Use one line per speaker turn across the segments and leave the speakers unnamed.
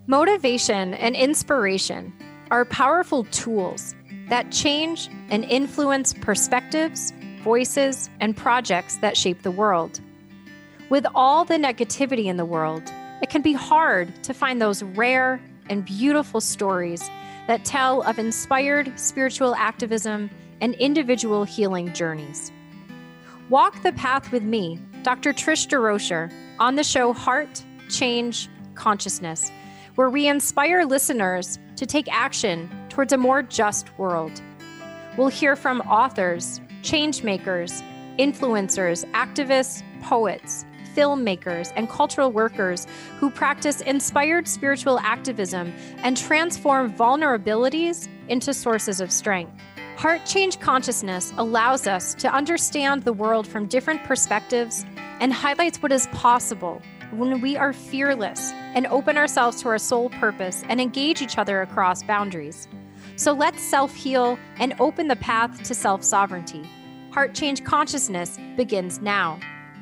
Motivation and inspiration are powerful tools that change and influence perspectives, voices, and projects that shape the world. With all the negativity in the world, it can be hard to find those rare and beautiful stories that tell of inspired spiritual activism and individual healing journeys. Walk the path with me, Dr. Trish DeRocher, on the show Heart, Change, Consciousness, where we inspire listeners to take action towards a more just world. We'll hear from authors, change makers, influencers, activists, poets, filmmakers, and cultural workers who practice inspired spiritual activism and transform vulnerabilities into sources of strength. Heart Change Consciousness allows us to understand the world from different perspectives and highlights what is possible when we are fearless and open ourselves to our soul purpose and engage each other across boundaries. So let's self-heal and open the path to self-sovereignty. Heart Change Consciousness begins now.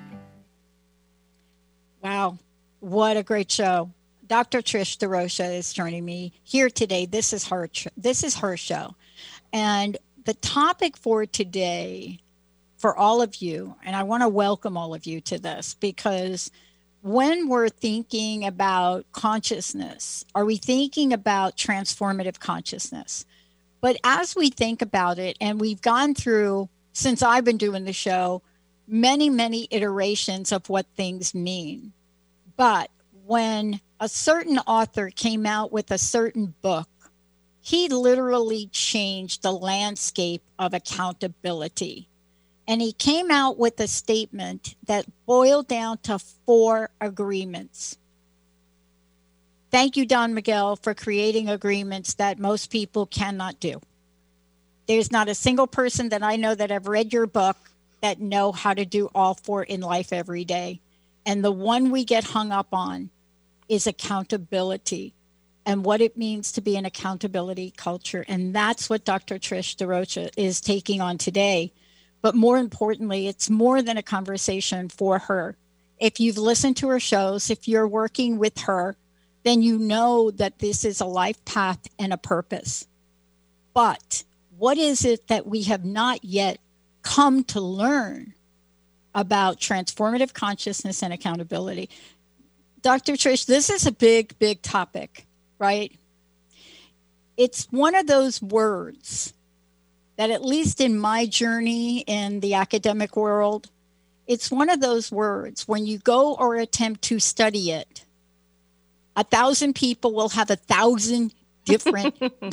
Wow, what a great show. Dr. Trish DeRocher is joining me here today. This is her show. And the topic for today, for all of you, and I want to welcome all of you to this, because when we're thinking about consciousness, are we thinking about transformative consciousness? But as we think about it, and we've gone through, since I've been doing the show, many, many iterations of what things mean. But when a certain author came out with a certain book, he literally changed the landscape of accountability. And he came out with a statement that boiled down to 4 agreements. Thank you, Don Miguel, for creating agreements that most people cannot do. There's not a single person that I know that have read your book that know how to do all 4 in life every day. And the one we get hung up on is accountability and what it means to be an accountability culture. And that's what Dr. Trish DeRocher is taking on today. But more importantly, it's more than a conversation for her. If you've listened to her shows, if you're working with her, then you know that this is a life path and a purpose. But what is it that we have not yet come to learn about transformative consciousness and accountability? Dr. Trish, this is a big, big topic, right? It's one of those words that, at least in my journey in the academic world, it's one of those words when you go or attempt to study it, 1,000 people will have 1,000 different.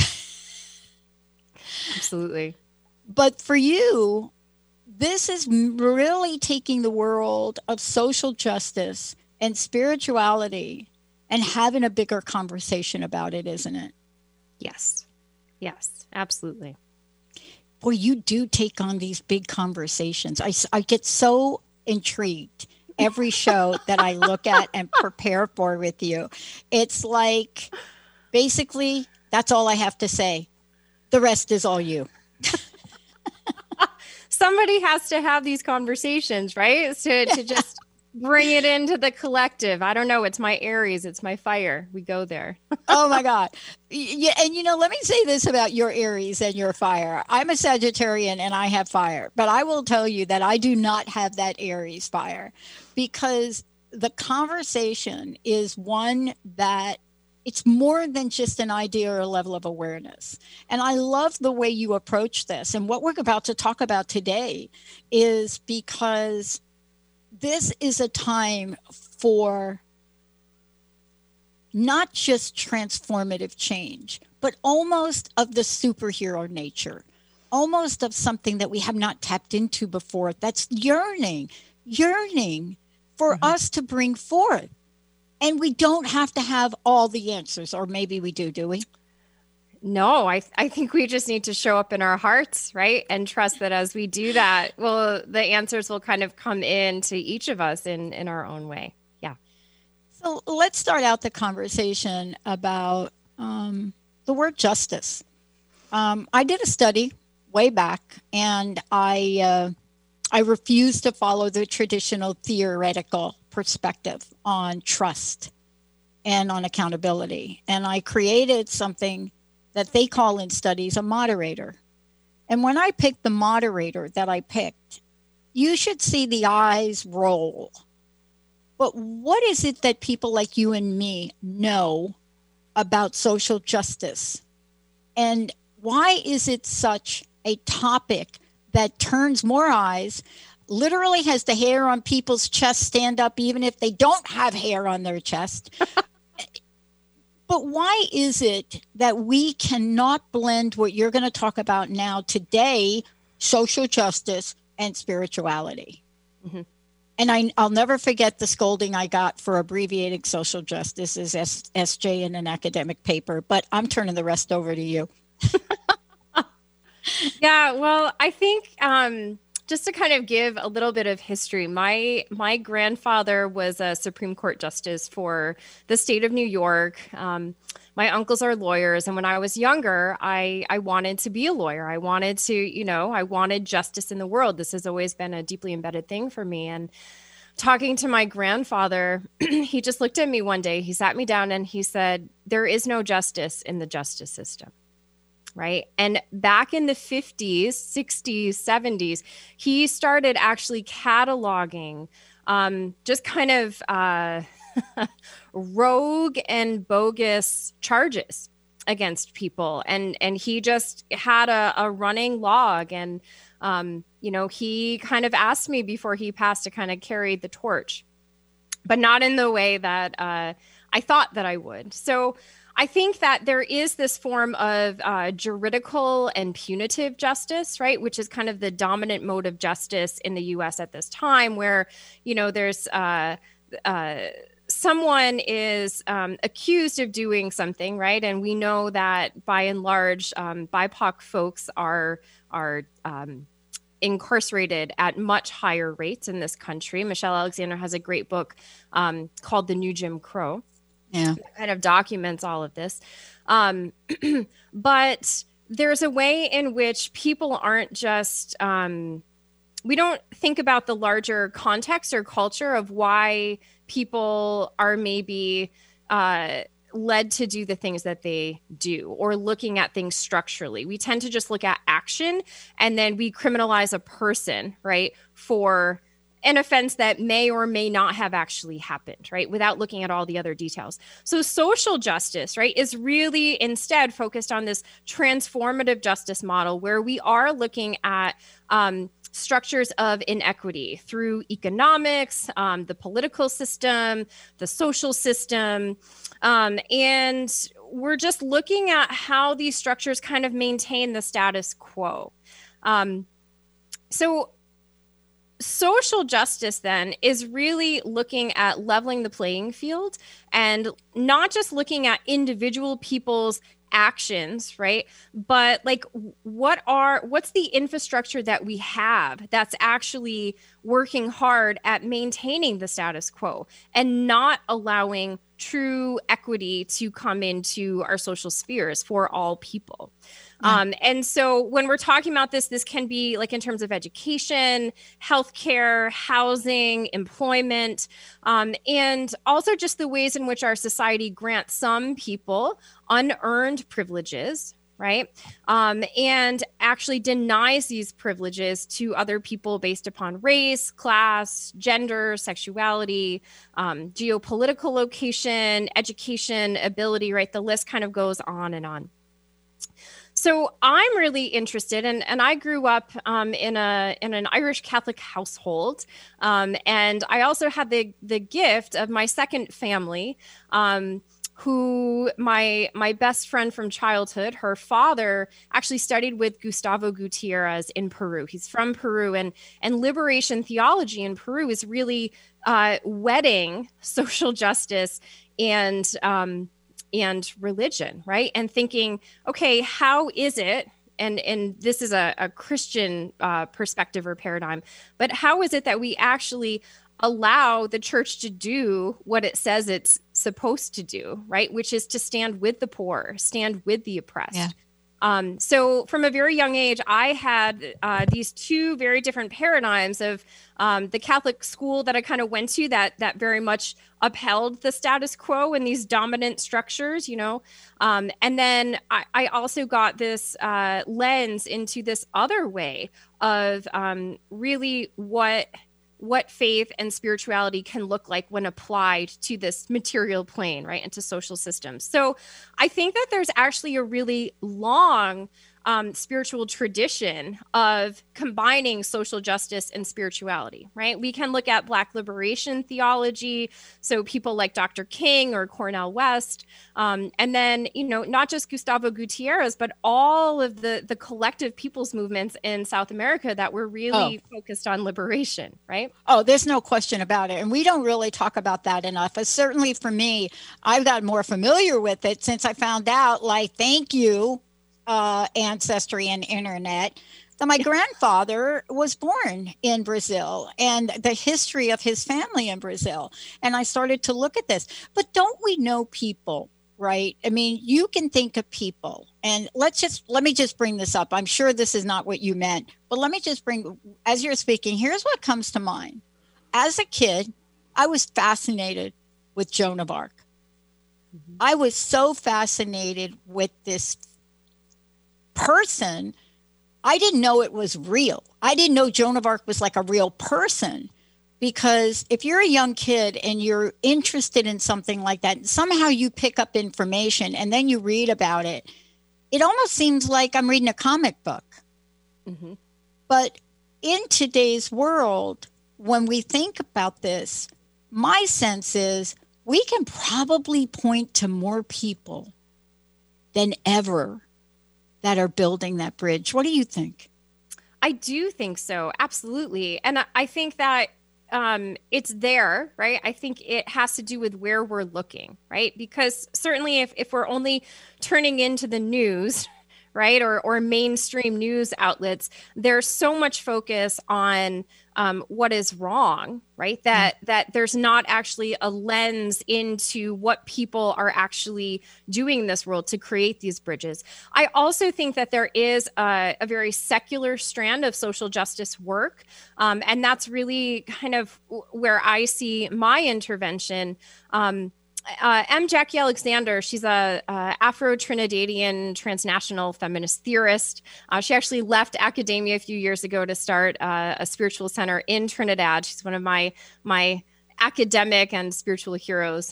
Absolutely.
But for you, this is really taking the world of social justice and spirituality and having a bigger conversation about it, isn't it?
Yes. Yes, absolutely.
Boy, you do take on these big conversations. I get so intrigued every show that I look at and prepare for with you. It's like, basically, that's all I have to say. The rest is all you.
Somebody has to have these conversations, right? To just bring it into the collective. I don't know. It's my Aries. It's my fire. We go there.
Oh, my God. Yeah. And, let me say this about your Aries and your fire. I'm a Sagittarian and I have fire. But I will tell you that I do not have that Aries fire, because the conversation is one that it's more than just an idea or a level of awareness. And I love the way you approach this. And what we're about to talk about today is because this is a time for not just transformative change, but almost of the superhero nature, almost of something that we have not tapped into before, that's yearning for us to bring forth. And we don't have to have all the answers, or maybe we do we?
No, I think we just need to show up in our hearts, right? And trust that as we do that, well, the answers will kind of come in to each of us in our own way. Yeah.
So let's start out the conversation about the word justice. I did a study way back, and I refused to follow the traditional theoretical perspective on trust and on accountability. And I created something that they call in studies a moderator. And when I picked the moderator that I picked, you should see the eyes roll. But what is it that people like you and me know about social justice? And why is it such a topic that turns more eyes, literally has the hair on people's chest stand up, even if they don't have hair on their chest? But why is it that we cannot blend what you're going to talk about now today, social justice and spirituality? Mm-hmm. And I'll never forget the scolding I got for abbreviating social justice as SJ in an academic paper, but I'm turning the rest over to you.
Yeah, well, I think just to kind of give a little bit of history, my grandfather was a Supreme Court justice for the state of New York. My uncles are lawyers, and when I was younger, I wanted to be a lawyer. I wanted to, I wanted justice in the world. This has always been a deeply embedded thing for me. And talking to my grandfather, he just looked at me one day. He sat me down and he said, "There is no justice in the justice system." Right. And back in the 50s, 60s, 70s, he started actually cataloging just kind of rogue and bogus charges against people. And he just had a running log. And, he kind of asked me before he passed to kind of carry the torch, but not in the way that I thought that I would. So I think that there is this form of juridical and punitive justice, right, which is kind of the dominant mode of justice in the U.S. at this time, where, there's someone is accused of doing something, right, and we know that by and large, BIPOC folks are incarcerated at much higher rates in this country. Michelle Alexander has a great book called The New Jim Crow.
Yeah,
that kind of documents all of this. But there's a way in which people aren't just, we don't think about the larger context or culture of why people are maybe led to do the things that they do, or looking at things structurally. We tend to just look at action, and then we criminalize a person, right, for an offense that may or may not have actually happened, right, without looking at all the other details. So social justice, right, is really instead focused on this transformative justice model where we are looking at structures of inequity through economics, the political system, the social system, and we're just looking at how these structures kind of maintain the status quo. So social justice then is really looking at leveling the playing field and not just looking at individual people's actions, right? But like, what's the infrastructure that we have that's actually working hard at maintaining the status quo and not allowing true equity to come into our social spheres for all people. Yeah. And so when we're talking about this can be like in terms of education, healthcare, housing, employment, and also just the ways in which our society grants some people unearned privileges, right? And actually denies these privileges to other people based upon race, class, gender, sexuality, geopolitical location, education, ability, right? The list kind of goes on and on. So I'm really interested, and I grew up in an Irish Catholic household, and I also had the gift of my second family, who my best friend from childhood, her father actually studied with Gustavo Gutierrez in Peru. He's from Peru, and liberation theology in Peru is really wedding social justice and religion, right? And thinking, okay, how is it, and this is a Christian perspective or paradigm, but how is it that we actually allow the church to do what it says it's supposed to do, right? Which is to stand with the poor, stand with the oppressed. Yeah. So from a very young age, I had these two very different paradigms of the Catholic school that I kind of went to that very much upheld the status quo and these dominant structures, and then I also got this lens into this other way of really what faith and spirituality can look like when applied to this material plane, right, and to social systems. So I think that there's actually a really long spiritual tradition of combining social justice and spirituality, right? We can look at Black liberation theology, so people like Dr. King or Cornel West, and then, not just Gustavo Gutierrez, but all of the collective people's movements in South America that were really focused on liberation, right?
Oh, there's no question about it. And we don't really talk about that enough. But certainly for me, I've got more familiar with it since I found out, thank you, Ancestry and internet, that my grandfather was born in Brazil and the history of his family in Brazil. And I started to look at this. But don't we know people, right? I mean, you can think of people, and let me just bring this up. I'm sure this is not what you meant, but let me just as you're speaking, here's what comes to mind. As a kid, I was fascinated with Joan of Arc. Mm-hmm. I was so fascinated with this person. I didn't know it was real. I didn't know Joan of Arc was like a real person, because if you're a young kid and you're interested in something like that, and somehow you pick up information and then you read about it, it almost seems like I'm reading a comic book. Mm-hmm. But in today's world, when we think about this, my sense is we can probably point to more people than ever that are building that bridge. What do you think?
I do think so. Absolutely. And I think that it's there, right? I think it has to do with where we're looking, right? Because certainly if we're only turning into the news, right, or mainstream news outlets, there's so much focus on what is wrong, right? That there's not actually a lens into what people are actually doing in this world to create these bridges. I also think that there is a very secular strand of social justice work, and that's really kind of where I see my intervention. M. Jackie Alexander, she's a Afro-Trinidadian transnational feminist theorist. She actually left academia a few years ago to start a spiritual center in Trinidad. She's one of my academic and spiritual heroes.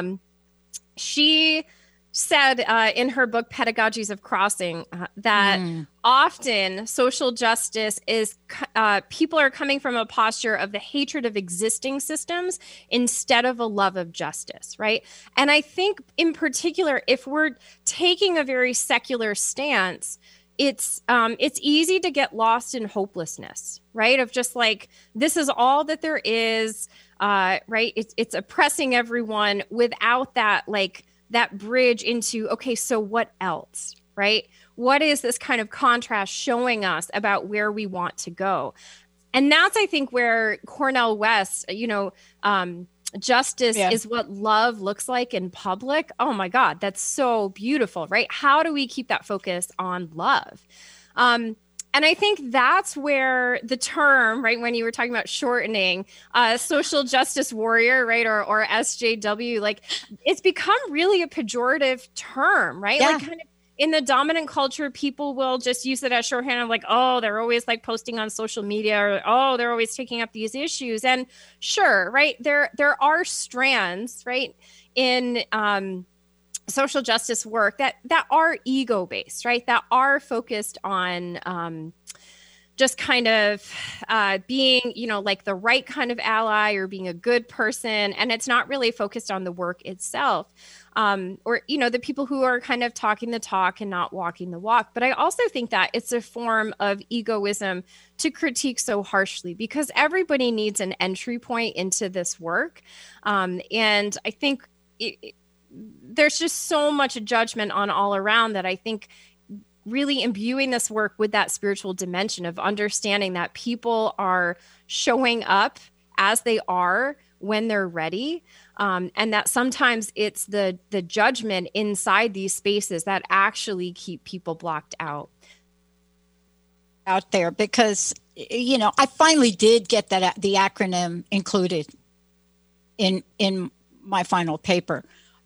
She said in her book, Pedagogies of Crossing, that often social justice is people are coming from a posture of the hatred of existing systems instead of a love of justice, right? And I think in particular, if we're taking a very secular stance, it's easy to get lost in hopelessness, right? Of just like, this is all that there is, right? It's oppressing everyone without that bridge into, okay, so what else, right? What is this kind of contrast showing us about where we want to go? And that's, I think, where Cornel West, justice is what love looks like in public. Oh my God, that's so beautiful, right? How do we keep that focus on love? And I think that's where the term, right, when you were talking about shortening, social justice warrior, right, or SJW, like it's become really a pejorative term, right?
Yeah.
Like kind of in the dominant culture, people will just use it as shorthand of like, oh, they're always like posting on social media, or oh, they're always taking up these issues. And sure, right, there are strands, right, in social justice work that are ego based, right? That are focused on just kind of being, like the right kind of ally or being a good person. And it's not really focused on the work itself. Or, the people who are kind of talking the talk and not walking the walk. But I also think that it's a form of egoism to critique so harshly, because everybody needs an entry point into this work. And I think there's just so much judgment on all around that I think really imbuing this work with that spiritual dimension of understanding that people are showing up as they are when they're ready, And that sometimes it's the judgment inside these spaces that actually keep people blocked out
there, because I finally did get that the acronym included in my final paper.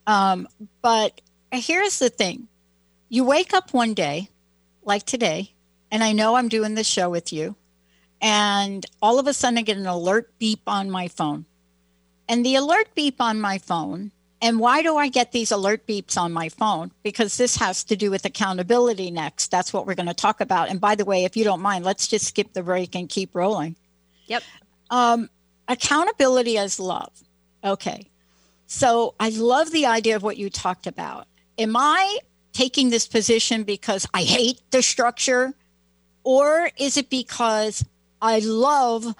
But here's the thing. You wake up one day like today, and I know I'm doing this show with you, and all of a sudden I get an alert beep on my phone. And the alert beep on my phone, and why do I get these alert beeps on my phone? Because this has to do with accountability next. That's what we're going to talk about. And by the way, if you don't mind, let's just skip the break and keep rolling.
Yep.
Accountability as love. Okay. So I love the idea of what you talked about. Am I taking this position because I hate the structure, or is it because I love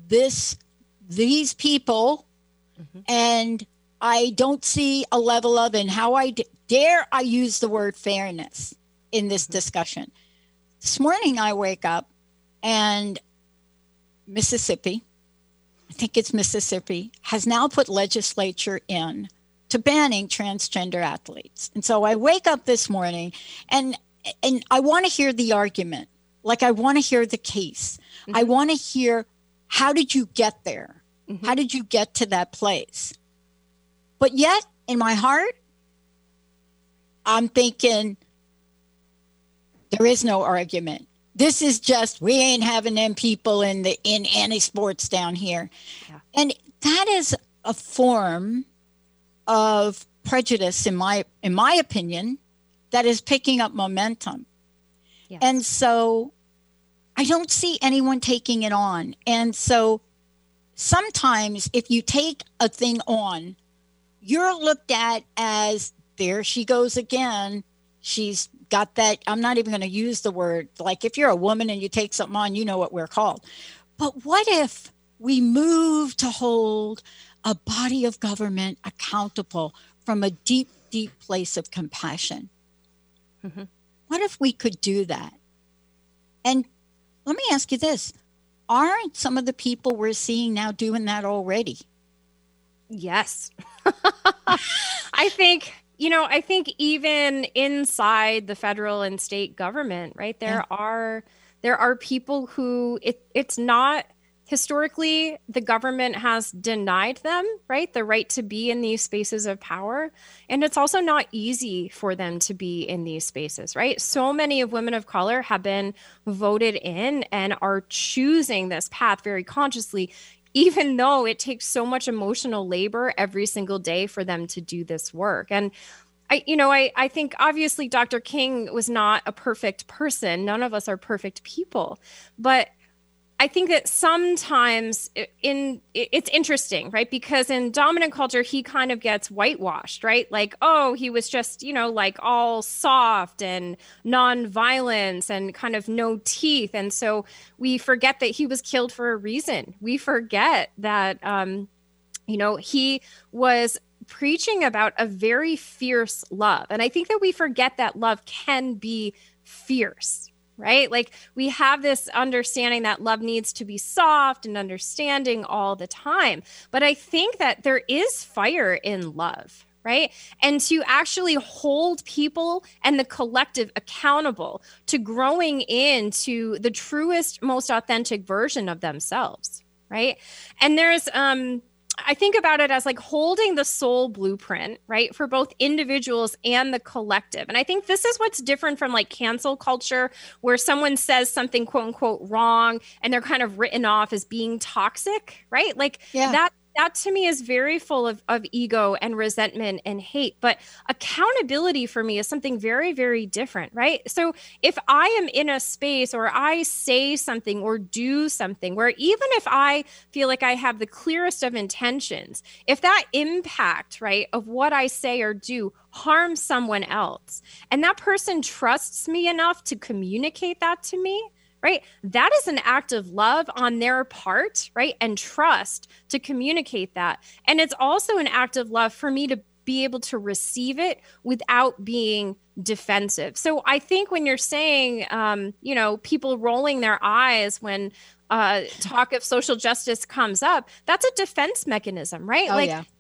these people, and I don't see a level of, and how dare I use the word fairness in this discussion? This morning I wake up and Mississippi, I think it's Mississippi, has now put legislature in to banning transgender athletes. And so I wake up this morning and I want to hear the argument. Like, I want to hear the case. I want to hear, how did you get there? How did you get to that place? But yet, in my heart, I'm thinking, there is no argument. This is just, we ain't having them people in any sports down here. Yeah. And that is a form of prejudice, in my opinion, that is picking up momentum. Yes. And so I don't see anyone taking it on. And so sometimes if you take a thing on, you're looked at as, there she goes again. She's got that, I'm not even going to use the word, like if you're a woman and you take something on, you know what we're called. But what if we move to hold a body of government accountable from a deep, deep place of compassion? What if we could do that? And let me ask you this. Aren't some of the people we're seeing now doing that already?
Yes. I think even inside the federal and state government, right, there are people who it's not, historically, the government has denied them, right, the right to be in these spaces of power. And it's also not easy for them to be in these spaces, right? So many of women of color have been voted in and are choosing this path very consciously, even though it takes so much emotional labor every single day for them to do this work. And I think obviously Dr. King was not a perfect person. None of us are perfect people. But I think that sometimes it's interesting, right? Because in dominant culture, he kind of gets whitewashed, right? Like, oh, he was just, like all soft and non-violence and kind of no teeth. And so we forget that he was killed for a reason. We forget that, he was preaching about a very fierce love. And I think that we forget that love can be fierce, right? Like, we have this understanding that love needs to be soft and understanding all the time. But I think that there is fire in love, right? And to actually hold people and the collective accountable to growing into the truest, most authentic version of themselves, right? And there's, I think about it as like holding the soul blueprint, right, for both individuals and the collective. And I think this is what's different from like cancel culture, where someone says something quote unquote wrong and they're kind of written off as being toxic, right? Like that to me is very full of ego and resentment and hate. But accountability for me is something very, very different, right? So if I am in a space or I say something or do something where even if I feel like I have the clearest of intentions, if that impact, right, of what I say or do harms someone else, and that person trusts me enough to communicate that to me, right? That is an act of love on their part, right? And trust to communicate that. And it's also an act of love for me to be able to receive it without being defensive. So I think when you're saying, people rolling their eyes when talk of social justice comes up, that's a defense mechanism, right?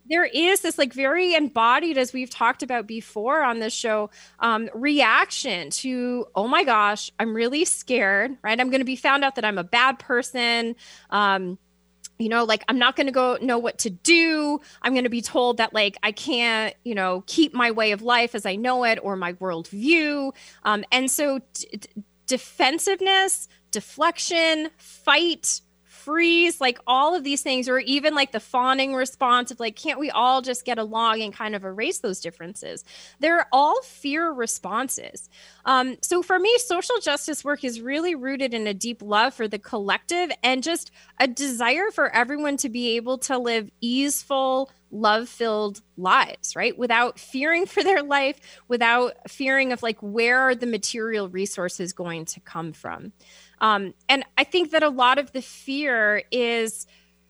there is this like very embodied, as we've talked about before on this show, reaction to, oh my gosh, I'm really scared, right? I'm going to be found out that I'm a bad person. Like I'm not going to know what to do. I'm going to be told that like I can't, keep my way of life as I know it or my worldview. And so defensiveness, deflection, fight, freeze, like all of these things, or even like the fawning response of like, can't we all just get along and kind of erase those differences? They're all fear responses. So for me, social justice work is really rooted in a deep love for the collective and just a desire for everyone to be able to live easeful, love-filled lives, right? Without fearing for their life, without fearing of like, where are the material resources going to come from? And I think that a lot of the fear is,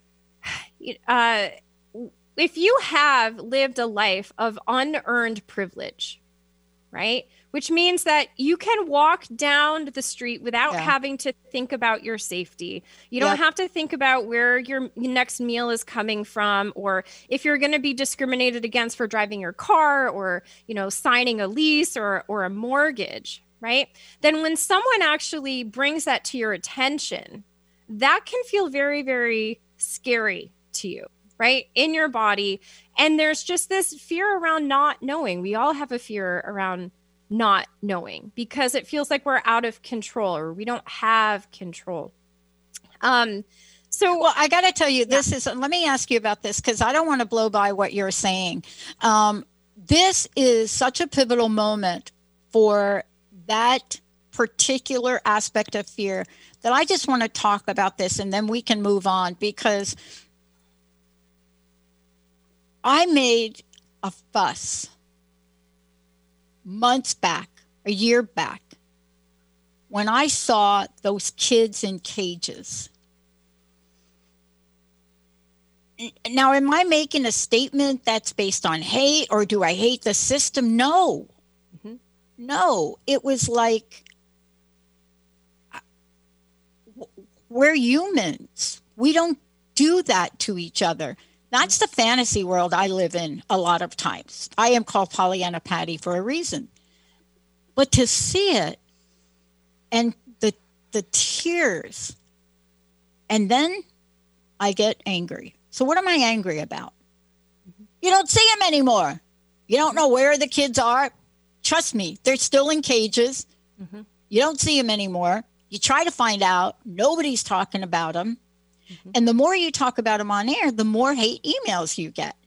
if you have lived a life of unearned privilege, right? Which means that you can walk down the street without having to think about your safety. You don't have to think about where your next meal is coming from, or if you're going to be discriminated against for driving your car, or, signing a lease or a mortgage, right? Then when someone actually brings that to your attention, that can feel very, very scary to you, right? In your body. And there's just this fear around not knowing. We all have a fear around not knowing because it feels like we're out of control or we don't have control. Well,
I got to tell you, let me ask you about this because I don't want to blow by what you're saying. This is such a pivotal moment for that particular aspect of fear that I just want to talk about this and then we can move on, because I made a fuss months back, a year back, when I saw those kids in cages. Now, am I making a statement that's based on hate, or do I hate the system? No. No, it was like, we're humans. We don't do that to each other. That's the fantasy world I live in a lot of times. I am called Pollyanna Patty for a reason. But to see it and the tears, and then I get angry. So what am I angry about? You don't see them anymore. You don't know where the kids are. Trust me, they're still in cages. You don't see them anymore. You try to find out. Nobody's talking about them. And the more you talk about them on air, the more hate emails you get.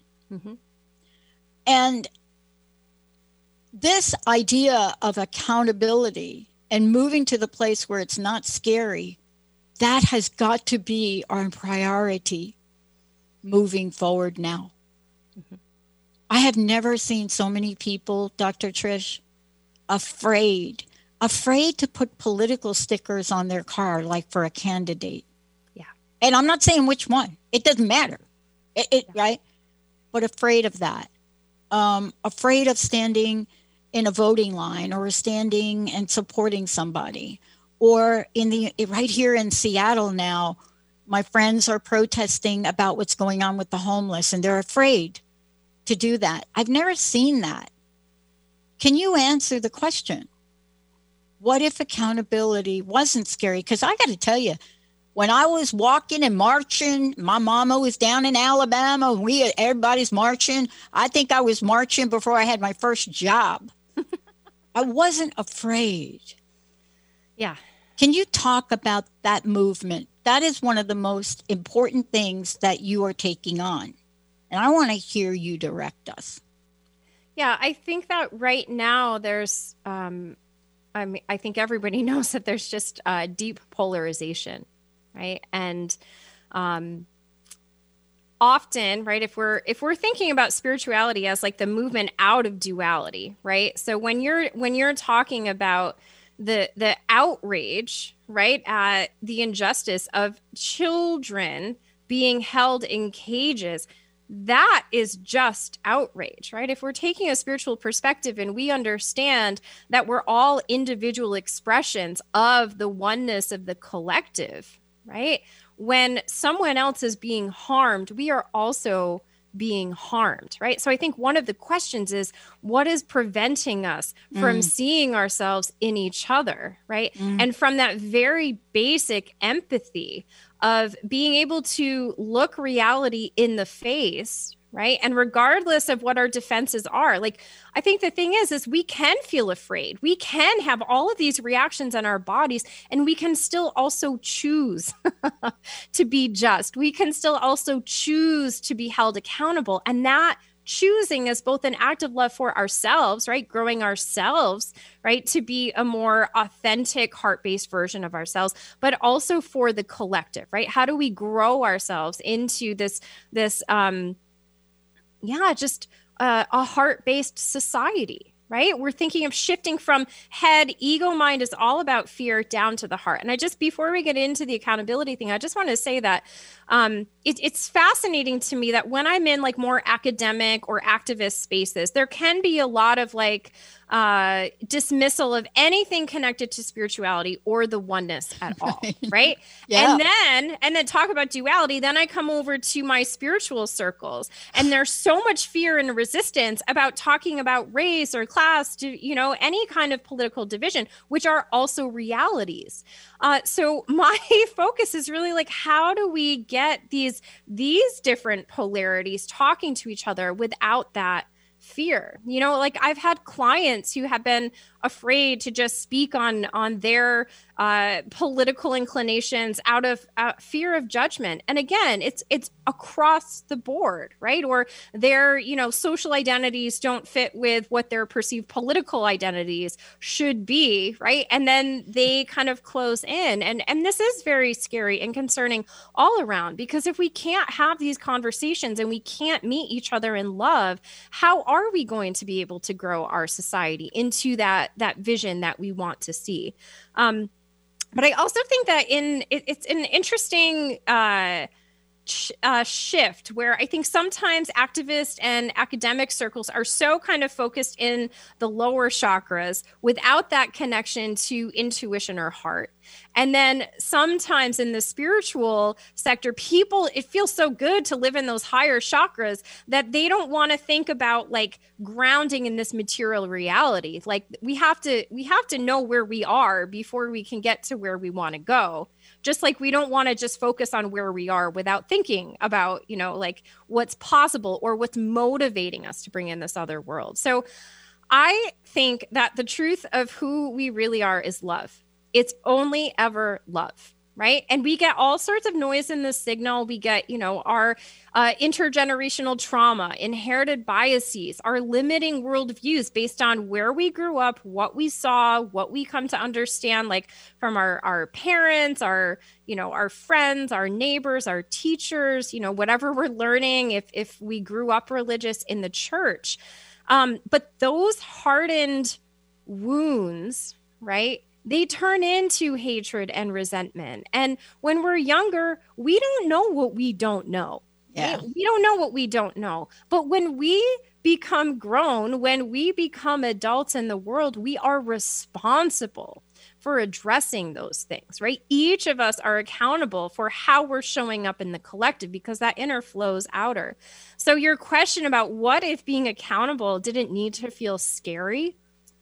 And this idea of accountability and moving to the place where it's not scary, that has got to be our priority moving forward now. I have never seen so many people, Dr. Trish, afraid to put political stickers on their car, like for a candidate. And I'm not saying which one. It doesn't matter. Right? But afraid of that. Afraid of standing in a voting line or standing and supporting somebody. Or right here in Seattle now, my friends are protesting about what's going on with the homeless, and they're afraid to do that. I've never seen that. Can you answer the question? What if accountability wasn't scary? Because I got to tell you, when I was walking and marching, my mama was down in Alabama. Everybody's marching. I think I was marching before I had my first job. I wasn't afraid.
Yeah.
Can you talk about that movement? That is one of the most important things that you are taking on. And I want to hear you direct us.
Yeah, I think that right now there's, I think everybody knows that there's just deep polarization. Right. And often, right, if we're thinking about spirituality as like the movement out of duality, right? So when you're talking about the outrage, right, at the injustice of children being held in cages, that is just outrage, right? If we're taking a spiritual perspective and we understand that we're all individual expressions of the oneness of the collective, right? When someone else is being harmed, we are also being harmed, right? So I think one of the questions is, what is preventing us from seeing ourselves in each other, right? And from that very basic empathy of being able to look reality in the face, right? And regardless of what our defenses are, like, I think the thing is we can feel afraid. We can have all of these reactions in our bodies, and we can still also choose to be just. We can still also choose to be held accountable. And that choosing is both an act of love for ourselves, right? Growing ourselves, right? To be a more authentic, heart-based version of ourselves, but also for the collective, right? How do we grow ourselves into a heart-based society, right? We're thinking of shifting from head, ego mind is all about fear, down to the heart. And before we get into the accountability thing, I just want to say that it's fascinating to me that when I'm in like more academic or activist spaces, there can be a lot of like dismissal of anything connected to spirituality or the oneness at all, right?
Yeah.
And then talk about duality. Then I come over to my spiritual circles, and there's so much fear and resistance about talking about race or class, any kind of political division, which are also realities. So my focus is really like, how do we get these different polarities talking to each other without that fear? Like, I've had clients who have been afraid to just speak on their political inclinations out of fear of judgment. And again, it's across the board, right? Or their social identities don't fit with what their perceived political identities should be, right? And then they kind of close in, and this is very scary and concerning all around, because if we can't have these conversations and we can't meet each other in love, how are we going to be able to grow our society into that vision that we want to see? But I also think that it's an interesting shift where I think sometimes activist and academic circles are so kind of focused in the lower chakras without that connection to intuition or heart. And then sometimes in the spiritual sector, it feels so good to live in those higher chakras that they don't want to think about like grounding in this material reality. Like, we have to know where we are before we can get to where we want to go. Just like we don't want to just focus on where we are without thinking about, like what's possible or what's motivating us to bring in this other world. So I think that the truth of who we really are is love. It's only ever love, right? And we get all sorts of noise in the signal. We get, our intergenerational trauma, inherited biases, our limiting worldviews based on where we grew up, what we saw, what we come to understand, like from our parents, our friends, our neighbors, our teachers, whatever we're learning, if we grew up religious in the church. But those hardened wounds, right? They turn into hatred and resentment. And when we're younger, we don't know what we don't know.
Yeah.
Right? We don't know what we don't know. But when we become grown, when we become adults in the world, we are responsible for addressing those things, right? Each of us are accountable for how we're showing up in the collective, because that inner flows outer. So your question about what if being accountable didn't need to feel scary,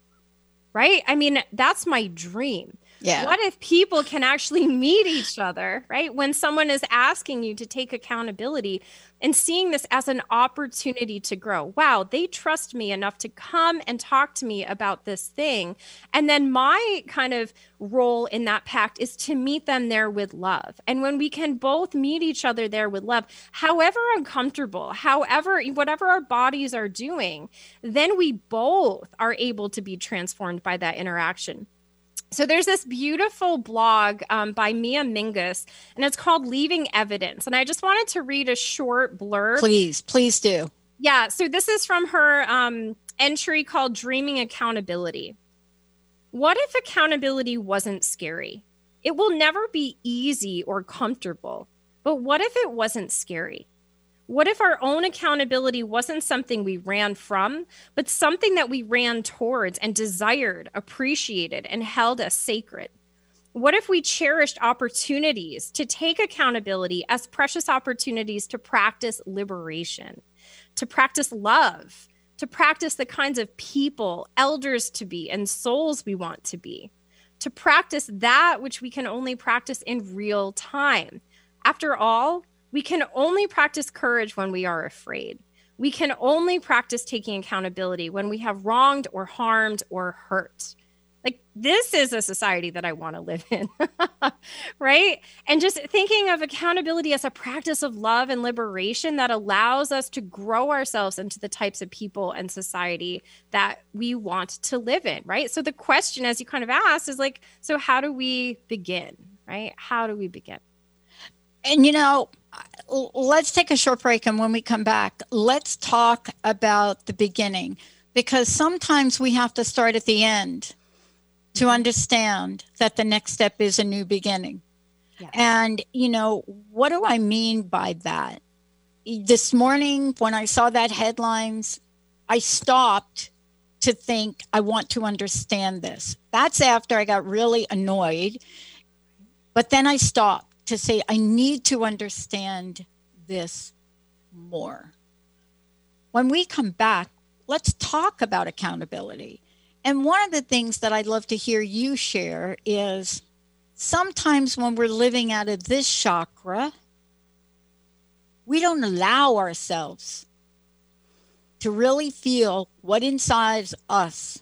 right? I mean, that's my dream.
Yeah.
What if people can actually meet each other, right? When someone is asking you to take accountability and seeing this as an opportunity to grow. Wow, they trust me enough to come and talk to me about this thing. And then my kind of role in that pact is to meet them there with love. And when we can both meet each other there with love, however uncomfortable, whatever our bodies are doing, then we both are able to be transformed by that interaction. So there's this beautiful blog by Mia Mingus, and it's called Leaving Evidence. And I just wanted to read a short blurb.
Please do.
Yeah. So this is from her entry called Dreaming Accountability. What if accountability wasn't scary? It will never be easy or comfortable. But what if it wasn't scary? What if our own accountability wasn't something we ran from, but something that we ran towards and desired, appreciated, and held as sacred? What if we cherished opportunities to take accountability as precious opportunities to practice liberation? to practice love, to practice the kinds of people, elders to be, and souls we want to be, to practice that which we can only practice in real time. After all, we can only practice courage when we are afraid. We can only practice taking accountability when we have wronged or harmed or hurt. Like, this is a society that I want to live in, right? And just thinking of accountability as a practice of love and liberation that allows us to grow ourselves into the types of people and society that we want to live in, right? So the question, as you kind of asked, is like, so how do we begin, right? How do we begin?
And, let's take a short break. And when we come back, let's talk about the beginning, because sometimes we have to start at the end to understand that the next step is a new beginning. Yes. And, what do I mean by that? This morning, when I saw that headlines, I stopped to think, I want to understand this. That's after I got really annoyed. But then I stopped to say, I need to understand this more. When we come back, let's talk about accountability. And one of the things that I'd love to hear you share is sometimes when we're living out of this chakra, we don't allow ourselves to really feel what inside us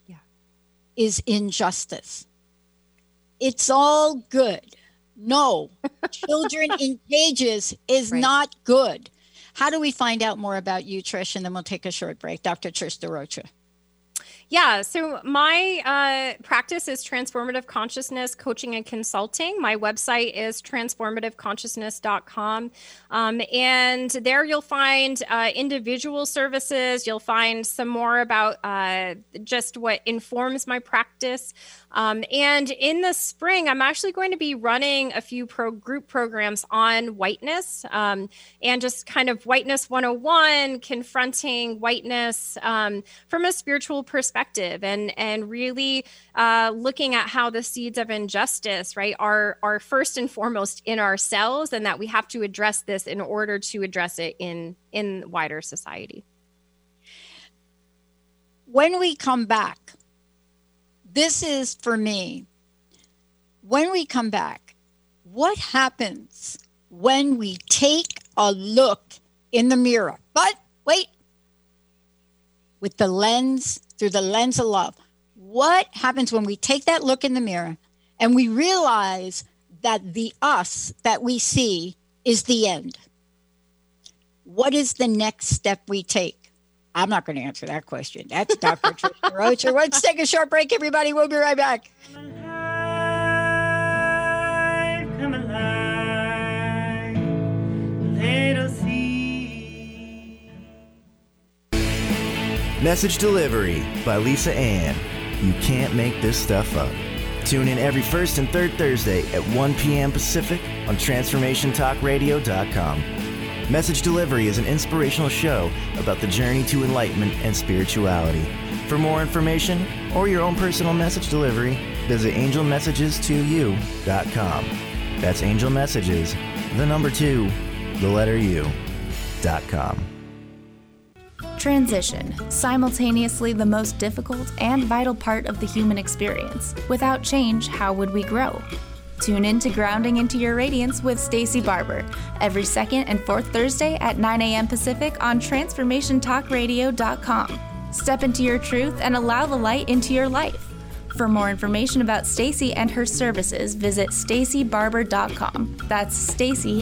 is injustice. It's all good. No, children in cages is not good. How do we find out more about you, Trish? And then we'll take a short break. Dr. Trish DeRocha.
Yeah, so my practice is Transformative Consciousness Coaching and Consulting. My website is transformativeconsciousness.com. And there you'll find individual services. You'll find some more about just what informs my practice. And in the spring, I'm actually going to be running a few group programs on whiteness and just kind of whiteness 101, confronting whiteness from a spiritual perspective, and really looking at how the seeds of injustice, right, are first and foremost in ourselves, and that we have to address this in order to address it in wider society.
When we come back, this is for me. When we come back, what happens when we take a look in the mirror? But wait, with the lens, through the lens of love. What happens when we take that look in the mirror and we realize that the us that we see is the end? What is the next step we take? I'm not going to answer that question. That's Dr. Trish DeRocha. Let's take a short break, everybody. We'll be right back.
Come alive, let us see.
Message Delivery by Lisa Ann. You can't make this stuff up. Tune in every first and third Thursday at 1 p.m. Pacific on TransformationTalkRadio.com. Message Delivery is an inspirational show about the journey to enlightenment and spirituality. For more information or your own personal message delivery, visit angelmessages2u.com. That's Angel Messages, the number 2, the letter U.com.
Transition, simultaneously the most difficult and vital part of the human experience. Without change, how would we grow? Tune in to Grounding into Your Radiance with Stacey Barber every second and fourth Thursday at 9 a.m. Pacific on TransformationTalkRadio.com. Step into your truth and allow the light into your life. For more information about Stacey and her services, visit StaceyBarber.com. That's Stacey,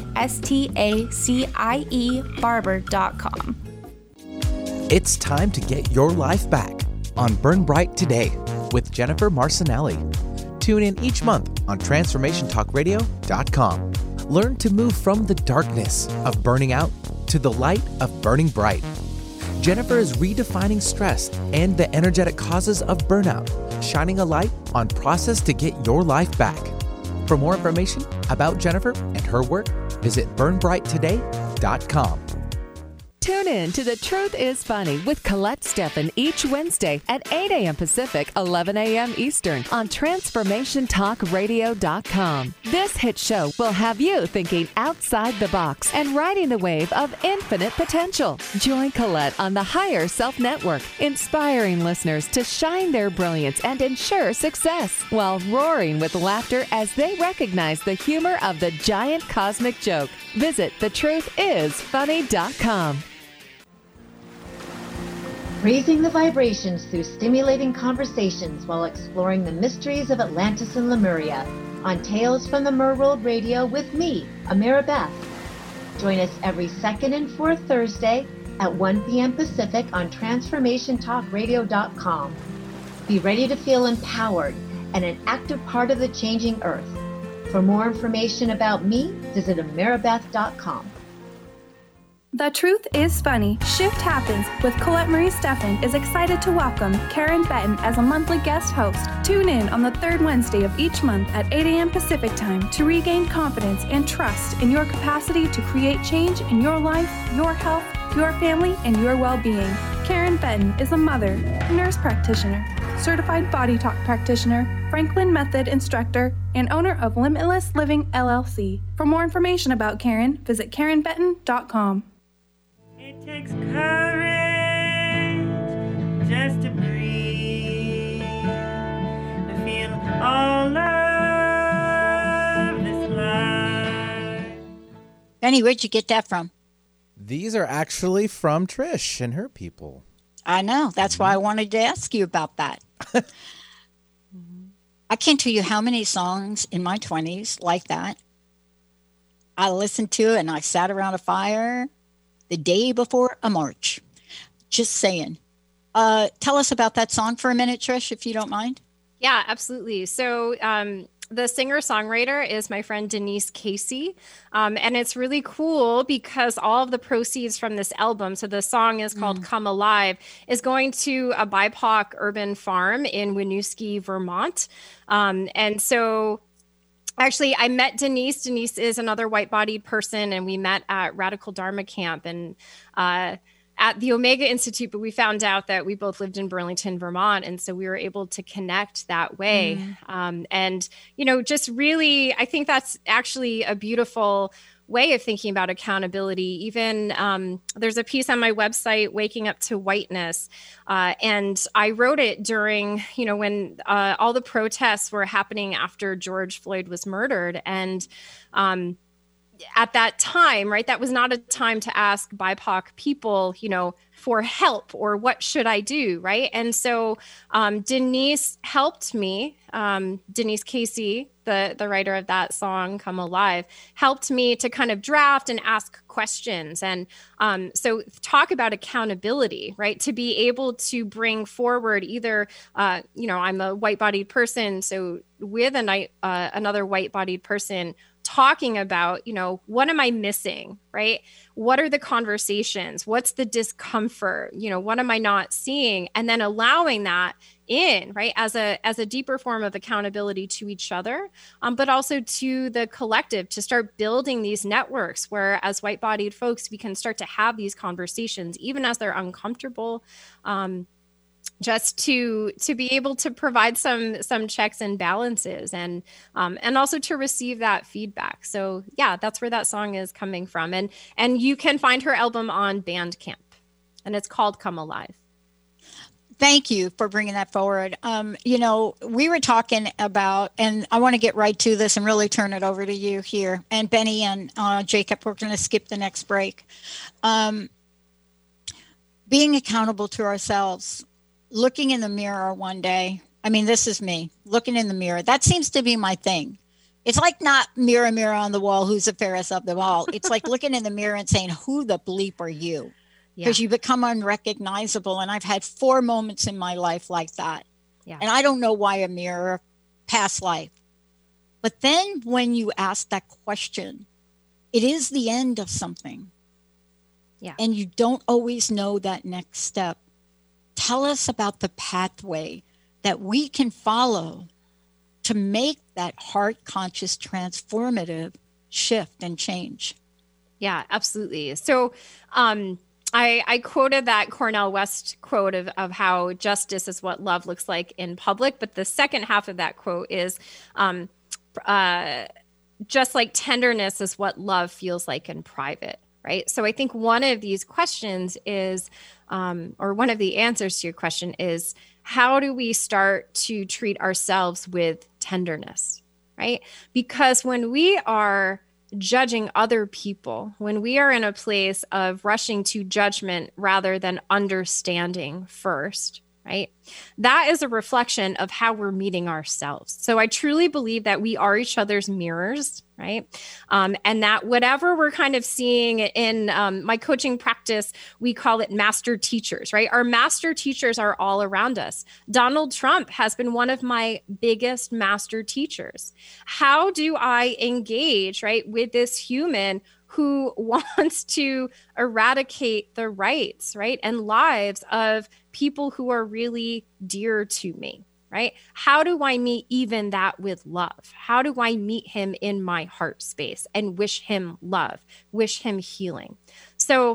STACIE Barber.com.
It's time to get your life back on Burn Bright Today with Jennifer Marcinelli. Tune in each month on TransformationTalkRadio.com. Learn to move from the darkness of burning out to the light of burning bright. Jennifer is redefining stress and the energetic causes of burnout, shining a light on process to get your life back. For more information about Jennifer and her work, visit burnbrighttoday.com.
Tune Tune in to The Truth is Funny with Colette Steffen each Wednesday at 8 a.m. Pacific, 11 a.m. Eastern on TransformationTalkRadio.com. This hit show will have you thinking outside the box and riding the wave of infinite potential. Join Colette on the Higher Self Network, inspiring listeners to shine their brilliance and ensure success while roaring with laughter as they recognize the humor of the giant cosmic joke. Visit thetruthisfunny.com.
Raising the vibrations through stimulating conversations while exploring the mysteries of Atlantis and Lemuria on Tales from the Merworld Radio with me, Amira Beth. Join us every second and fourth Thursday at 1 p.m. Pacific on TransformationTalkRadio.com. Be ready to feel empowered and an active part of the changing Earth. For more information about me, visit amirabeth.com.
The Truth is Funny. Shift Happens with Colette Marie Steffen is excited to welcome Karen Benton as a monthly guest host. Tune in on the third Wednesday of each month at 8 a.m. Pacific Time to regain confidence and trust in your capacity to create change in your life, your health, your family, and your well-being. Karen Benton is a mother, nurse practitioner, certified body talk practitioner, Franklin Method instructor, and owner of Limitless Living LLC. For more information about Karen, visit KarenBenton.com.
It takes courage just to breathe and feel all of this life.
Benny, where'd you get that from?
These are actually from Trish and her people.
I know. That's why I wanted to ask you about that. I can't tell you how many songs in my 20s like that I listened to and I sat around a fire the day before a march. Just saying. Tell us about that song for a minute, Trish, if you don't mind.
Yeah, absolutely. So the singer-songwriter is my friend Denise Casey. And it's really cool because all of the proceeds from this album, so the song is called Come Alive, is going to a BIPOC urban farm in Winooski, Vermont. And so actually, I met Denise. Denise is another white-bodied person, and we met at Radical Dharma Camp and at the Omega Institute, but we found out that we both lived in Burlington, Vermont, and so we were able to connect that way. And, you know, just really, I think that's actually a beautiful way of thinking about accountability. Even there's a piece on my website, Waking Up to Whiteness, and I wrote it during, you know, when all the protests were happening after George Floyd was murdered. And at that time, right, that was not a time to ask BIPOC people, you know, for help or what should I do, right? And so Denise helped me, Denise Casey, the writer of that song, Come Alive, helped me to kind of draft and ask questions. And so talk about accountability, right? To be able to bring forward either, you know, I'm a white-bodied person, so with another white-bodied person, talking about, you know, what am I missing, right? What are the conversations? What's the discomfort? You know, what am I not seeing? And then allowing that in, right, as a deeper form of accountability to each other, but also to the collective, to start building these networks where, as white-bodied folks, we can start to have these conversations, even as they're uncomfortable, just to be able to provide some checks and balances, and also to receive that feedback. So yeah, that's where that song is coming from. And you can find her album on Bandcamp, and it's called Come Alive.
Thank you for bringing that forward. You know, we were talking about, and I want to get right to this and really turn it over to you here. And Benny and Jacob, we're going to skip the next break. Being accountable to ourselves. Looking in the mirror one day. I mean, this is me looking in the mirror. That seems to be my thing. It's like not mirror, mirror on the wall, who's the fairest of them all. It's like looking in the mirror and saying, who the bleep are you? Because you become unrecognizable. And I've had 4 moments in my life like that. Yeah. And I don't know why a mirror, past life. But then when you ask that question, it is the end of something. Yeah. And you don't always know that next step. Tell us about the pathway that we can follow to make that heart-conscious, transformative shift and change.
Yeah, absolutely. So I quoted that Cornel West quote of how justice is what love looks like in public. But the second half of that quote is just like tenderness is what love feels like in private, right? So I think one of these questions is, or one of the answers to your question is, how do we start to treat ourselves with tenderness, right? Because when we are judging other people, when we are in a place of rushing to judgment rather than understanding first, right? That is a reflection of how we're meeting ourselves. So I truly believe that we are each other's mirrors, right? And that whatever we're kind of seeing in my coaching practice, we call it master teachers, right? Our master teachers are all around us. Donald Trump has been one of my biggest master teachers. How do I engage, right, with this human who wants to eradicate the rights, right, and lives of people who are really dear to me, right? How do I meet even that with love? How do I meet him in my heart space and wish him love, wish him healing? So,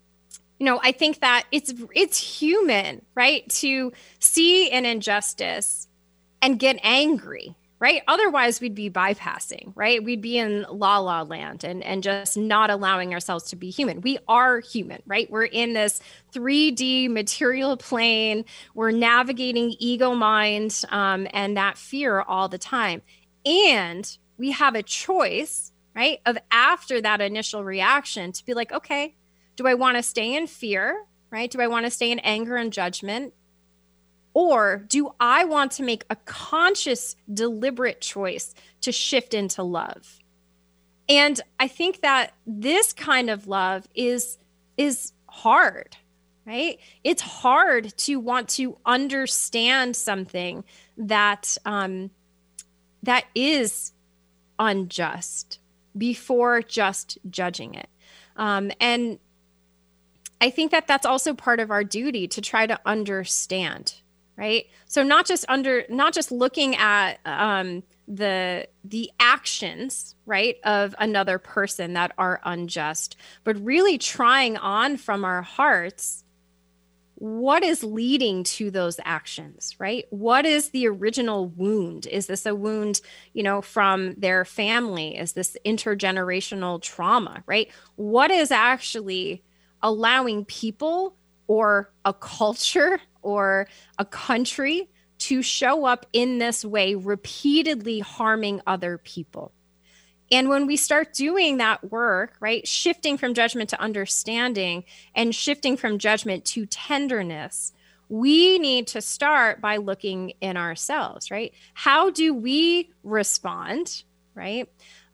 I think that it's human, right, to see an injustice and get angry, right? Otherwise, we'd be bypassing, right? We'd be in la la land and just not allowing ourselves to be human. We are human, right? We're in this 3D material plane. We're navigating ego mind and that fear all the time. And we have a choice, right, of after that initial reaction to be like, okay, do I want to stay in fear, right? Do I want to stay in anger and judgment? Or do I want to make a conscious, deliberate choice to shift into love? And I think that this kind of love is hard, right? It's hard to want to understand something that that is unjust before just judging it. And I think that that's also part of our duty to try to understand. Right. So not just looking at the actions, right, of another person that are unjust, but really trying on from our hearts what is leading to those actions, right? What is the original wound? Is this a wound, from their family? Is this intergenerational trauma, right? What is actually allowing people or a culture or a country to show up in this way, repeatedly harming other people? And when we start doing that work, right, shifting from judgment to understanding and shifting from judgment to tenderness, we need to start by looking in ourselves, right? How do we respond, right,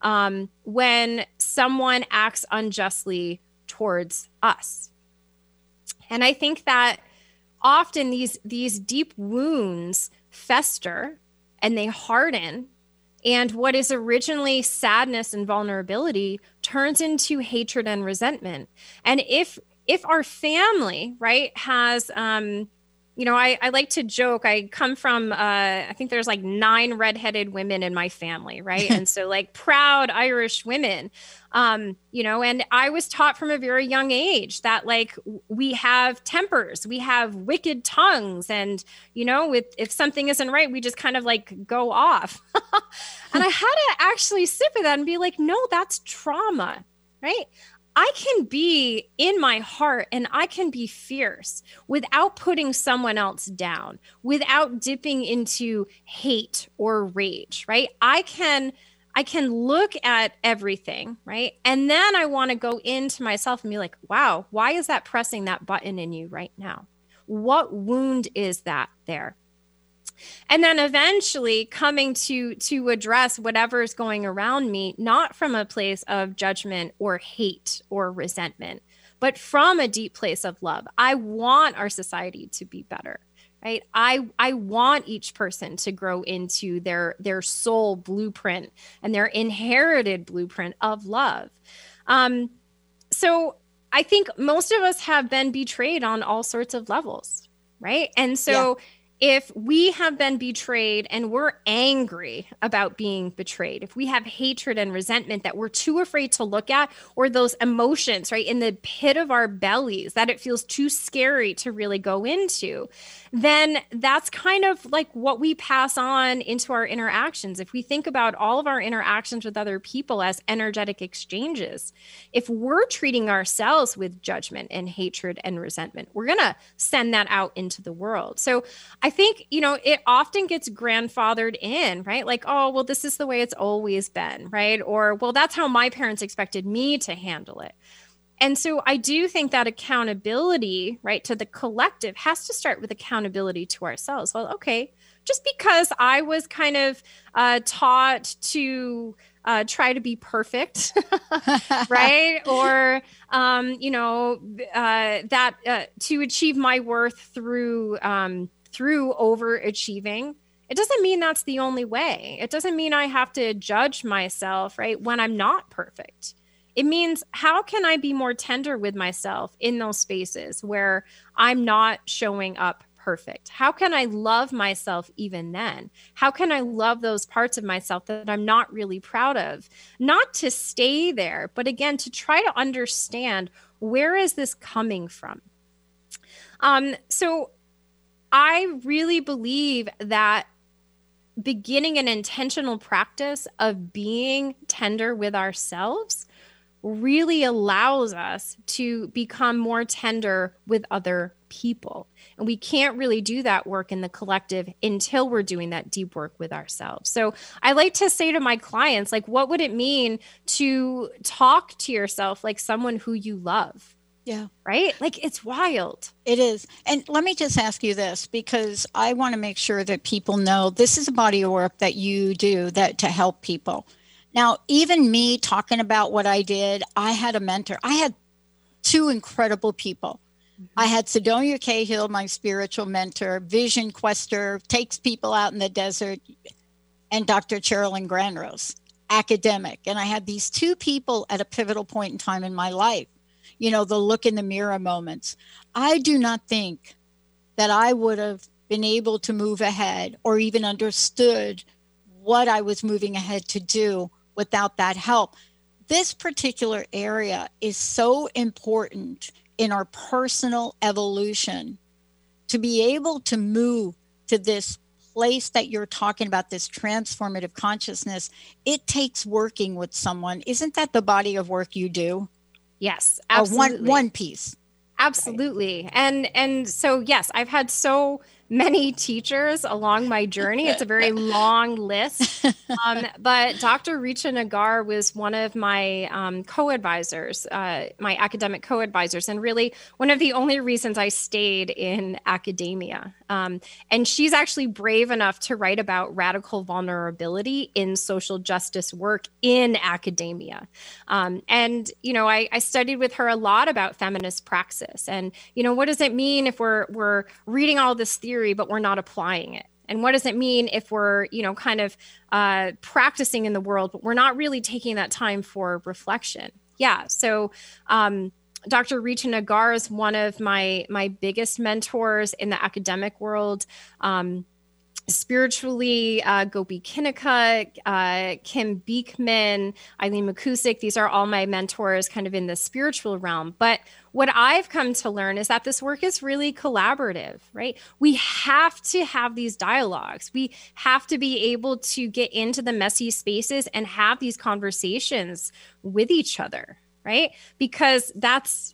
when someone acts unjustly towards us? And I think that often these deep wounds fester and they harden, and what is originally sadness and vulnerability turns into hatred and resentment. And if our family, right, has I like to joke, I come from I think there's like 9 redheaded women in my family, right? And so like proud Irish women, and I was taught from a very young age that like we have tempers, we have wicked tongues, and if something isn't right, we just kind of like go off. And I had to actually sit with that and be like, no, that's trauma, right? I can be in my heart and I can be fierce without putting someone else down, without dipping into hate or rage, right? I can look at everything, right? And then I want to go into myself and be like, wow, why is that pressing that button in you right now? What wound is that there? And then eventually coming to address whatever is going around me, not from a place of judgment or hate or resentment, but from a deep place of love. I want our society to be better, right? I want each person to grow into their soul blueprint and their inherited blueprint of love. So I think most of us have been betrayed on all sorts of levels, right? And so if we have been betrayed and we're angry about being betrayed, if we have hatred and resentment that we're too afraid to look at, or those emotions, right, in the pit of our bellies that it feels too scary to really go into, then that's kind of like what we pass on into our interactions. If we think about all of our interactions with other people as energetic exchanges, if we're treating ourselves with judgment and hatred and resentment, we're going to send that out into the world. So I think, it often gets grandfathered in, right? Like, oh, well, this is the way it's always been, right? Or, well, that's how my parents expected me to handle it. And so I do think that accountability, right, to the collective has to start with accountability to ourselves. Well, okay, just because I was kind of taught to try to be perfect, right? Or, that to achieve my worth through overachieving, it doesn't mean that's the only way. It doesn't mean I have to judge myself, right, when I'm not perfect. It means, how can I be more tender with myself in those spaces where I'm not showing up perfect? How can I love myself even then? How can I love those parts of myself that I'm not really proud of? Not to stay there, but again, to try to understand, where is this coming from? So I really believe that beginning an intentional practice of being tender with ourselves really allows us to become more tender with other people. And we can't really do that work in the collective until we're doing that deep work with ourselves. So I like to say to my clients, like, what would it mean to talk to yourself like someone who you love?
Yeah.
Right? Like, it's wild.
It is. And let me just ask you this, because I want to make sure that people know this is a body of work that you do that to help people. Now, even me talking about what I did, I had a mentor. I had two incredible people. I had Sidonia Cahill, my spiritual mentor, vision quester, takes people out in the desert, and Dr. Cherilyn Granrose, academic. And I had these two people at a pivotal point in time in my life, the look in the mirror moments. I do not think that I would have been able to move ahead or even understood what I was moving ahead to do without that help. This particular area is so important in our personal evolution to be able to move to this place that you're talking about, this transformative consciousness. It takes working with someone. Isn't that the body of work you do?
Yes, absolutely.
Or one piece.
Absolutely. And so, yes, I've had so many teachers along my journey. It's a very long list. But Dr. Richa Nagar was one of my co-advisors, my academic co-advisors, and really one of the only reasons I stayed in academia. And she's actually brave enough to write about radical vulnerability in social justice work in academia. And, I studied with her a lot about feminist praxis. And, what does it mean if we're reading all this theory, but we're not applying it? And what does it mean if we're, kind of practicing in the world, but we're not really taking that time for reflection? Yeah. So Dr. Richa Nagar is one of my biggest mentors in the academic world. Spiritually, Gopi Kinnika, Kim Beekman, Eileen McCusick, these are all my mentors kind of in the spiritual realm. But what I've come to learn is that this work is really collaborative, right? We have to have these dialogues. We have to be able to get into the messy spaces and have these conversations with each other, right? Because that's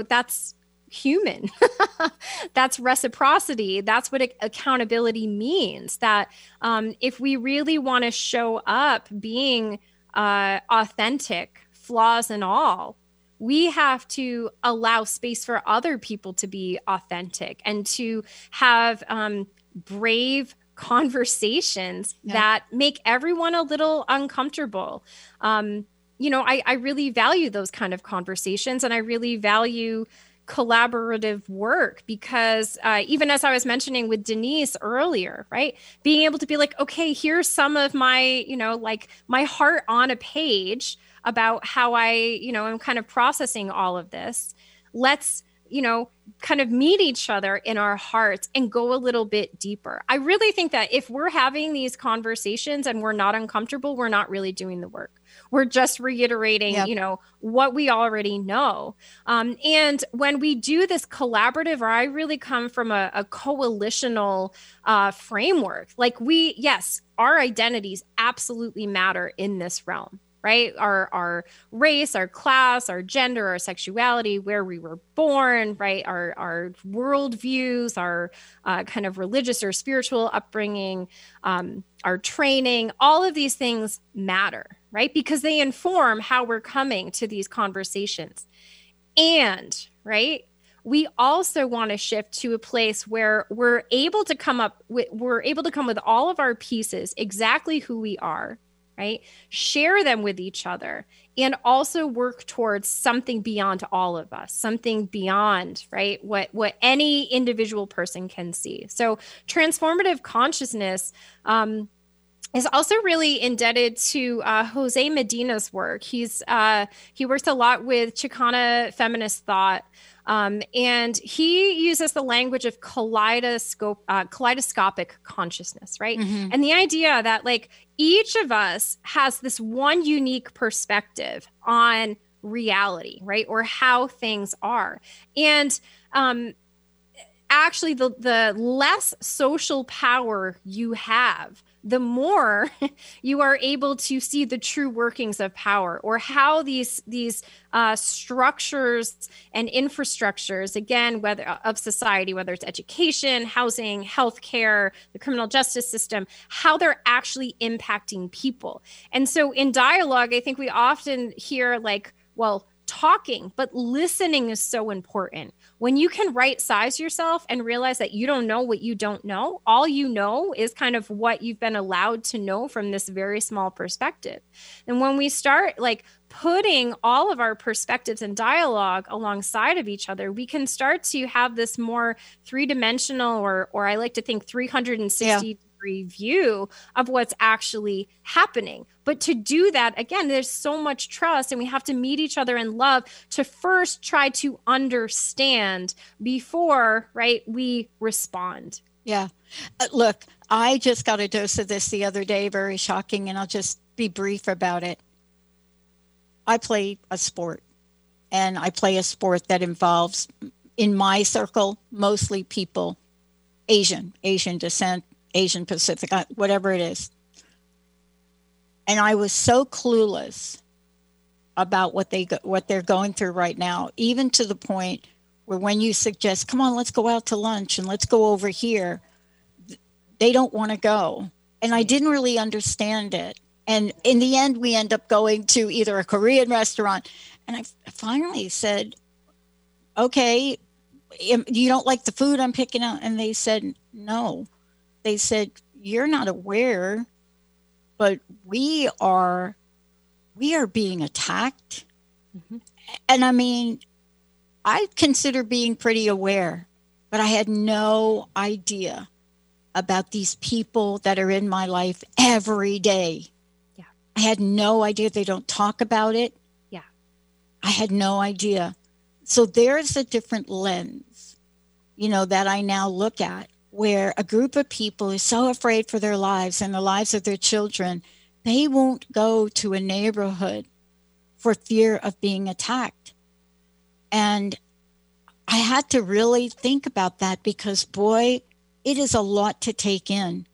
human. That's reciprocity. That's what accountability means. That if we really want to show up being authentic, flaws and all, we have to allow space for other people to be authentic and to have brave conversations that make everyone a little uncomfortable. I really value those kind of conversations, and I really value collaborative work because even as I was mentioning with Denise earlier, right, being able to be like, okay, here's some of my, my heart on a page about how I, am kind of processing all of this. Let's kind of meet each other in our hearts and go a little bit deeper. I really think that if we're having these conversations and we're not uncomfortable, we're not really doing the work. We're just reiterating, what we already know. And when we do this collaborative, or I really come from a coalitional framework, like our identities absolutely matter in this realm. Right? Our race, our class, our gender, our sexuality, where we were born, right? Our worldviews, our kind of religious or spiritual upbringing, our training, all of these things matter, right? Because they inform how we're coming to these conversations. And, right, we also want to shift to a place where we're able to come with all of our pieces, exactly who we are, right? Share them with each other, and also work towards something beyond all of us, something beyond, right? What any individual person can see. So transformative consciousness is also really indebted to Jose Medina's work. He works a lot with Chicana feminist thought. And he uses the language of kaleidoscopic consciousness, right? Mm-hmm. And the idea that like each of us has this one unique perspective on reality, right? Or how things are. And actually, the less social power you have, the more you are able to see the true workings of power, or how these structures and infrastructures, again, whether of society, whether it's education, housing, healthcare, the criminal justice system, how they're actually impacting people. And so in dialogue, I think we often hear like, well, talking, but listening is so important. When you can right size yourself and realize that you don't know what you don't know, all you know is kind of what you've been allowed to know from this very small perspective. And when we start like putting all of our perspectives and dialogue alongside of each other, we can start to have this more three-dimensional, or I like to think 360 degree view of what's actually happening. But to do that, again, there's so much trust, and we have to meet each other in love to first try to understand before, right, we respond.
Yeah. Look, I just got a dose of this the other day, very shocking, and I'll just be brief about it. I play a sport, and I play a sport that involves, in my circle, mostly people, Asian descent, Asian Pacific, whatever it is. And I was so clueless about what they're going through right now, even to the point where when you suggest, come on, let's go out to lunch and let's go over here, they don't want to go. And I didn't really understand it. And in the end, we end up going to either a Korean restaurant. And I finally said, okay, you don't like the food I'm picking out? And they said, no. They said, you're not aware, but we are being attacked. Mm-hmm. And I mean, I consider being pretty aware, but I had no idea about these people that are in my life every day. Yeah. I had no idea. They don't talk about it. Yeah. I had no idea. So there's a different lens, that I now look at, where a group of people is so afraid for their lives and the lives of their children, they won't go to a neighborhood for fear of being attacked. And I had to really think about that, because, boy, it is a lot to take in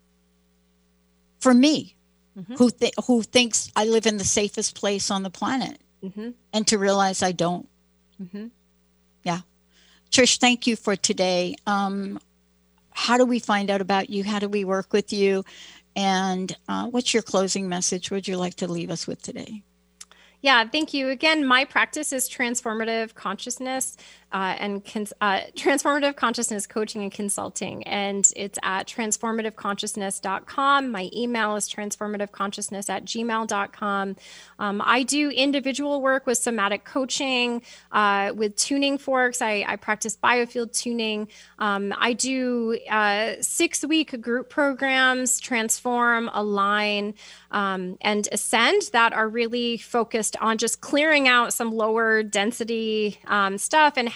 for me, mm-hmm. who thinks I live in the safest place on the planet, mm-hmm. and to realize I don't. Mm-hmm. Yeah. Trish, thank you for today. How do we find out about you? How do we work with you? And what's your closing message would you like to leave us with today?
Yeah, thank you. Again, my practice is transformative consciousness and transformative consciousness coaching and consulting. And it's at transformativeconsciousness.com. My email is transformativeconsciousness@gmail.com. I do individual work with somatic coaching, with tuning forks. I practice biofield tuning. I do 6-week group programs, Transform, Align, and Ascend, that are really focused on just clearing out some lower density stuff and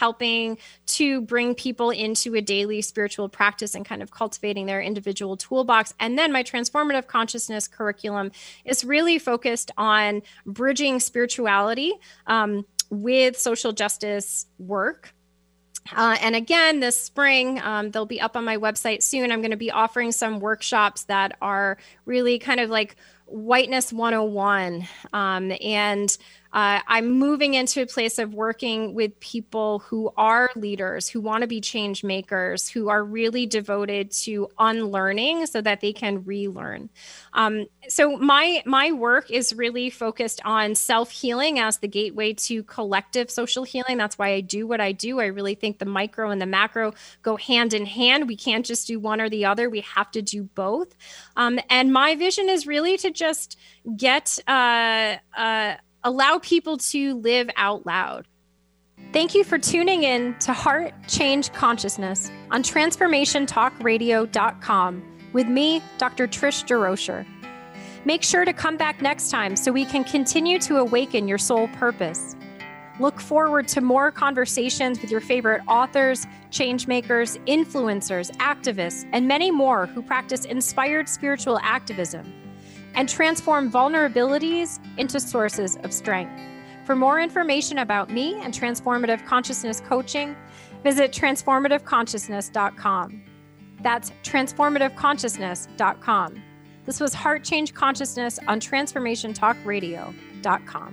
helping to bring people into a daily spiritual practice and kind of cultivating their individual toolbox. And then my transformative consciousness curriculum is really focused on bridging spirituality with social justice work. And again, this spring, they'll be up on my website soon. I'm going to be offering some workshops that are really kind of like Whiteness 101. And I'm moving into a place of working with people who are leaders, who want to be change makers, who are really devoted to unlearning so that they can relearn. So my work is really focused on self-healing as the gateway to collective social healing. That's why I do what I do. I really think the micro and the macro go hand in hand. We can't just do one or the other. We have to do both. And my vision is really to just get allow people to live out loud.
Thank you for tuning in to Heart Change Consciousness on TransformationTalkRadio.com with me, Dr. Trish DeRocher. Make sure to come back next time so we can continue to awaken your soul purpose. Look forward to more conversations with your favorite authors, changemakers, influencers, activists, and many more who practice inspired spiritual activism and transform vulnerabilities into sources of strength. For more information about me and transformative consciousness coaching, visit transformativeconsciousness.com. That's transformativeconsciousness.com. This was Heart Change Consciousness on TransformationTalkRadio.com.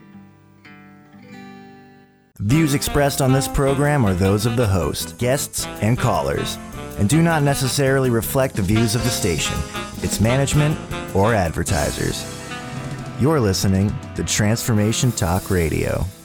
Views expressed on this program are those of the host, guests, and callers, and do not necessarily reflect the views of the station, its management, or advertisers. You're listening to Transformation Talk Radio.